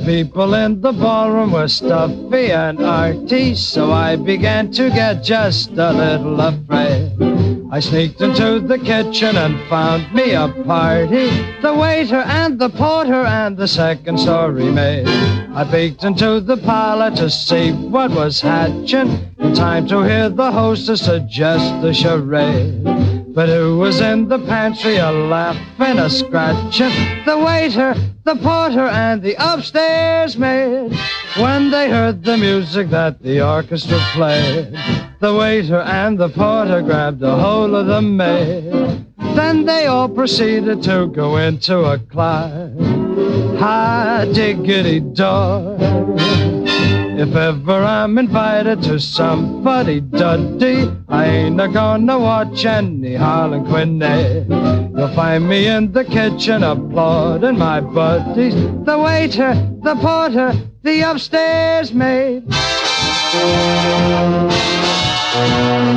people in the ballroom were stuffy and arty, so I began to get just a little afraid. I sneaked into the kitchen and found me a party, the waiter and the porter and the second story maid. I peeked into the parlor to see what was hatching, in time to hear the hostess suggest the charade. But who was in the pantry a-laughing, a-scratching? The waiter, the porter, and the upstairs maid. When they heard the music that the orchestra played, the waiter and the porter grabbed a hold of the maid. Then they all proceeded to go into a climb. Hi-diggity-dog. If ever I'm invited to some fuddy-duddy, I ain't a-gonna watch any Harlequinade. You'll find me in the kitchen applauding my buddies, the waiter, the porter, the upstairs maid.